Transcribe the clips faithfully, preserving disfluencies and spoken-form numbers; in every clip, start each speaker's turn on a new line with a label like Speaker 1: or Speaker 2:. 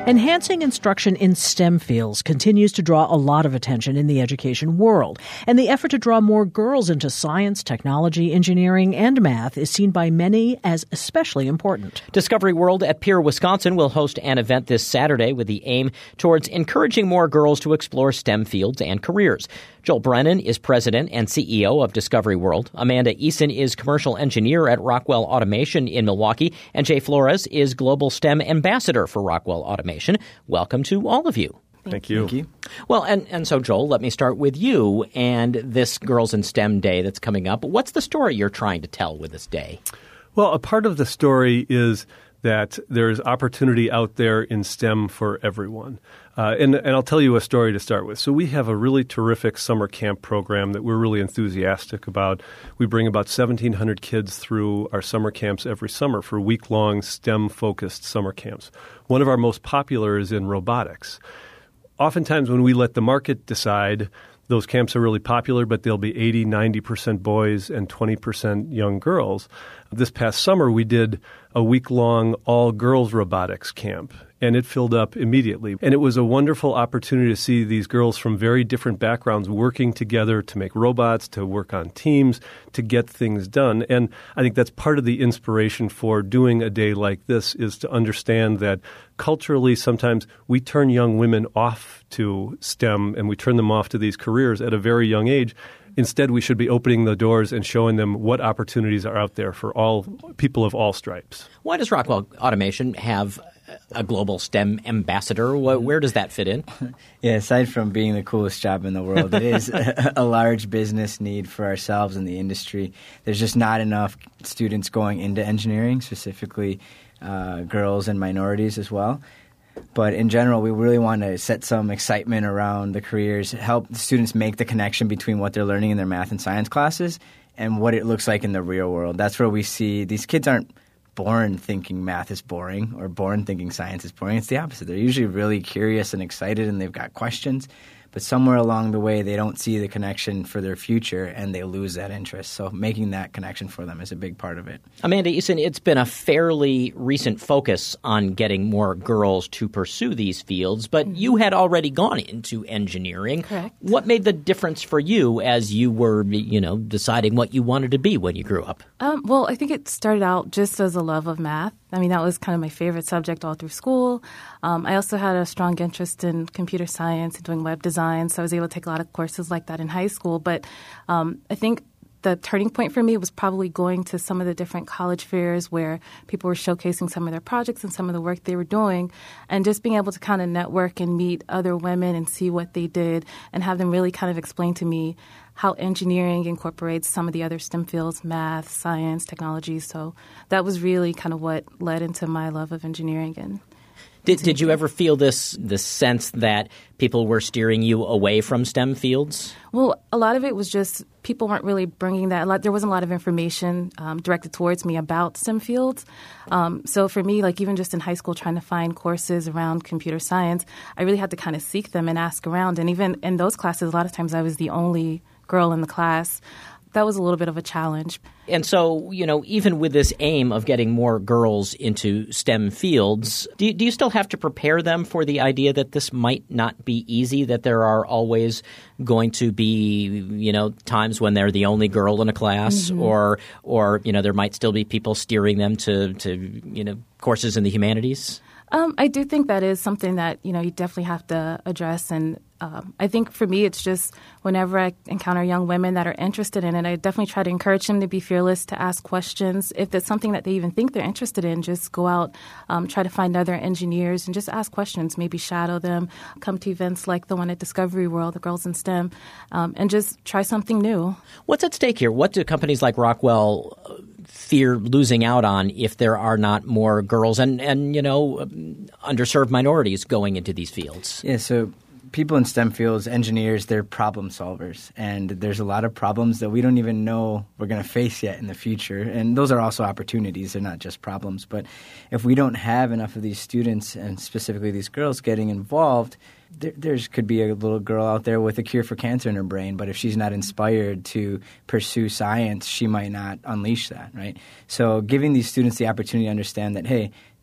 Speaker 1: Enhancing instruction in STEM fields continues to draw a lot of attention in the education world, and the effort to draw more girls into science, technology, engineering, and math is seen by many as especially important.
Speaker 2: Discovery World at Pierre, Wisconsin will host an event this Saturday with the aim towards encouraging more girls to explore STEM fields and careers. Joel Brennan is president and C E O of Discovery World. Amanda Eason is commercial engineer at Rockwell Automation in Milwaukee. And Jay Flores is global STEM ambassador for Rockwell Automation. Welcome to all of you.
Speaker 3: Thank you.
Speaker 4: Thank you.
Speaker 2: Well, and, and so, Joel, let me start with you and this Girls in STEM Day that's coming up. What's the story you're trying to tell with this day?
Speaker 3: Well, a part of the story is that there's opportunity out there in STEM for everyone. Uh, and, and I'll tell you a story to start with. So we have a really terrific summer camp program that we're really enthusiastic about. We bring about seventeen hundred kids through our summer camps every summer for week-long STEM-focused summer camps. One of our most popular is in robotics. Oftentimes when we let the market decide, those camps are really popular, but they'll be eighty, ninety percent boys and twenty percent young girls. This past summer, we did a week-long all-girls robotics camp, and it filled up immediately. And it was a wonderful opportunity to see these girls from very different backgrounds working together to make robots, to work on teams, to get things done. And I think that's part of the inspiration for doing a day like this, is to understand that culturally sometimes we turn young women off to STEM and we turn them off to these careers at a very young age. Instead, we should be opening the doors and showing them what opportunities are out there for all people of all stripes.
Speaker 2: Why does Rockwell Automation have a global STEM ambassador? Where does that fit in?
Speaker 4: Yeah, aside from being the coolest job in the world, it is a, a large business need for ourselves in the industry. There's just not enough students going into engineering, specifically uh, girls and minorities as well. But in general, we really want to set some excitement around the careers, help the students make the connection between what they're learning in their math and science classes and what it looks like in the real world. That's where we see these kids aren't born thinking math is boring or born thinking science is boring. It's the opposite. They're usually really curious and excited and they've got questions. But somewhere along the way, they don't see the connection for their future and they lose that interest. So making that connection for them is a big part of it.
Speaker 2: Amanda Eason, it's been a fairly recent focus on getting more girls to pursue these fields, but mm-hmm. you had already gone into engineering.
Speaker 5: Correct.
Speaker 2: What made the difference for you as you were, you know, deciding what you wanted to be when you grew up?
Speaker 5: Um, well, I think it started out just as a love of math. I mean, that was kind of my favorite subject all through school. Um, I also had a strong interest in computer science and doing web design, so I was able to take a lot of courses like that in high school. But um, I think the turning point for me was probably going to some of the different college fairs where people were showcasing some of their projects and some of the work they were doing, and just being able to kind of network and meet other women and see what they did and have them really kind of explain to me how engineering incorporates some of the other STEM fields, math, science, technology. So that was really kind of what led into my love of engineering. And
Speaker 2: Did, did you ever feel this this sense that people were steering you away from STEM fields?
Speaker 5: Well, a lot of it was just people weren't really bringing that. A lot, there wasn't a lot of information um, directed towards me about STEM fields. Um, so for me, like even just in high school, trying to find courses around computer science, I really had to kind of seek them and ask around. And even in those classes, a lot of times I was the only girl in the class. That was a little bit of a challenge.
Speaker 2: And so, you know, even with this aim of getting more girls into STEM fields, do you, do you still have to prepare them for the idea that this might not be easy, that there are always going to be, you know, times when they're the only girl in a class, mm-hmm. or, or, you know, there might still be people steering them to, to you know, courses in the humanities?
Speaker 5: Um, I do think that is something that, you know, you definitely have to address. And um, I think for me, it's just whenever I encounter young women that are interested in it, I definitely try to encourage them to be fearless, to ask questions. If there's something that they even think they're interested in, just go out, um, try to find other engineers and just ask questions, maybe shadow them, come to events like the one at Discovery World, the Girls in STEM, um, and just try something new.
Speaker 2: What's at stake here? What do companies like Rockwell fear losing out on if there are not more girls and, and you know, underserved minorities going into these fields?
Speaker 4: Yeah, so people in STEM fields, engineers, they're problem solvers. And there's a lot of problems that we don't even know we're going to face yet in the future. And those are also opportunities. They're not just problems. But if we don't have enough of these students, and specifically these girls, getting involved, there there's, could be a little girl out there with a cure for cancer in her brain. But if she's not inspired to pursue science, she might not unleash that, right? So giving these students the opportunity to understand that, hey,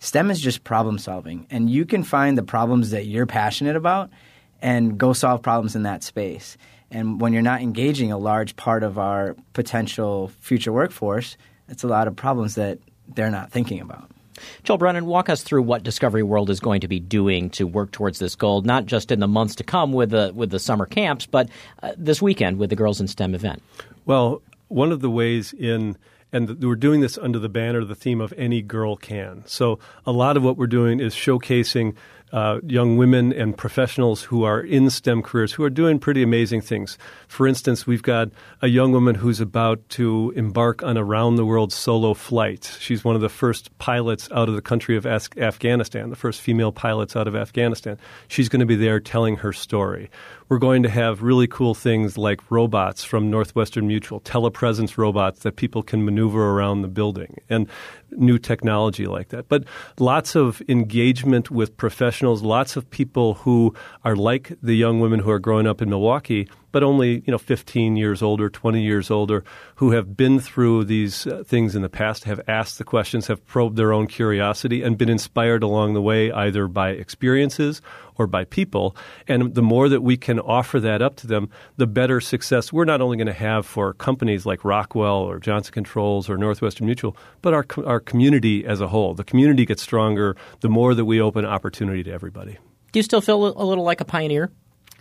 Speaker 4: STEM is just problem solving, and you can find the problems that you're passionate about and go solve problems in that space. And when you're not engaging a large part of our potential future workforce, it's a lot of problems that they're not thinking about.
Speaker 2: Joel Brennan, walk us through what Discovery World is going to be doing to work towards this goal, not just in the months to come with the with the summer camps, but uh, this weekend with the Girls in STEM event.
Speaker 3: Well, one of the ways in And we're doing this under the banner, the theme of Any Girl Can. So a lot of what we're doing is showcasing uh, young women and professionals who are in STEM careers who are doing pretty amazing things. For instance, we've got a young woman who's about to embark on a round-the-world solo flight. She's one of the first pilots out of the country of Af- Afghanistan, the first female pilots out of Afghanistan. She's going to be there telling her story. We're going to have really cool things like robots from Northwestern Mutual, telepresence robots that people can maneuver around the building, and new technology like that. But lots of engagement with professionals, lots of people who are like the young women who are growing up in Milwaukee, but only, you know, fifteen years older, twenty years older, who have been through these uh, things in the past, have asked the questions, have probed their own curiosity, and been inspired along the way either by experiences or by people. And the more that we can offer that up to them, the better success we're not only going to have for companies like Rockwell or Johnson Controls or Northwestern Mutual, but our our community as a whole. The community gets stronger the more that we open opportunity to everybody.
Speaker 2: Do you still feel a little like a pioneer?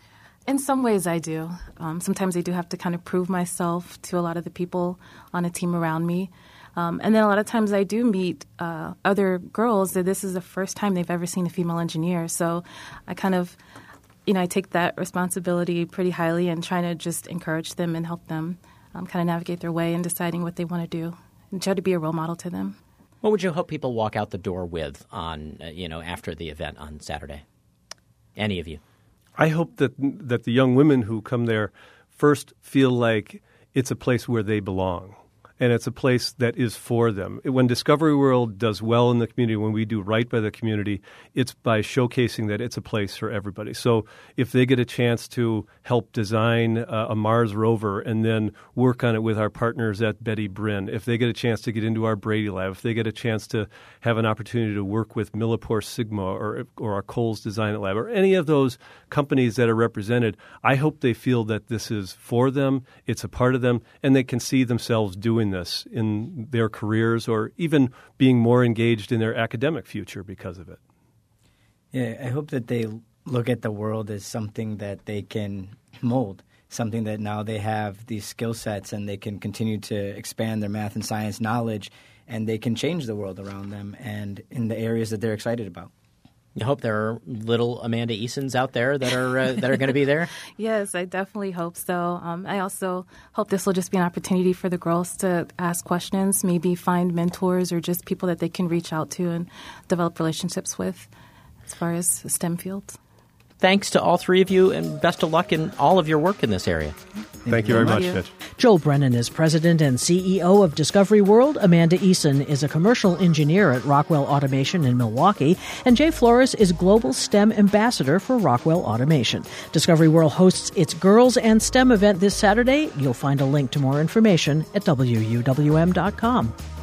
Speaker 5: In some ways I do. Um, sometimes I do have to kind of prove myself to a lot of the people on a team around me. Um, and then a lot of times I do meet uh, other girls that this is the first time they've ever seen a female engineer. So I kind of, you know, I take that responsibility pretty highly and trying to just encourage them and help them um, kind of navigate their way in deciding what they want to do and try to be a role model to them.
Speaker 2: What would you hope people walk out the door with on, uh, you know, after the event on Saturday? Any of you?
Speaker 3: I hope that that the young women who come there first feel like it's a place where they belong. And it's a place that is for them. When Discovery World does well in the community, when we do right by the community, it's by showcasing that it's a place for everybody. So if they get a chance to help design uh, a Mars rover and then work on it with our partners at Betty Brin, if they get a chance to get into our Brady Lab, if they get a chance to have an opportunity to work with Millipore Sigma or, or our Kohl's Design Lab, or any of those companies that are represented, I hope they feel that this is for them, it's a part of them, and they can see themselves doing this in their careers or even being more engaged in their academic future because of it.
Speaker 4: Yeah, I hope that they look at the world as something that they can mold, something that now they have these skill sets and they can continue to expand their math and science knowledge, and they can change the world around them and in the areas that they're excited about.
Speaker 2: You hope there are little Amanda Easons out there that are uh, that are going to be there?
Speaker 5: Yes, I definitely hope so. Um, I also hope this will just be an opportunity for the girls to ask questions, maybe find mentors or just people that they can reach out to and develop relationships with as far as STEM fields.
Speaker 2: Thanks to all three of you, and best of luck in all of your work in this area.
Speaker 3: Thank, Thank you very much, Mitch.
Speaker 1: Joel Brennan is president and C E O of Discovery World. Amanda Eason is a commercial engineer at Rockwell Automation in Milwaukee. And Jay Flores is global STEM ambassador for Rockwell Automation. Discovery World hosts its Girls and STEM event this Saturday. You'll find a link to more information at W U W M dot com.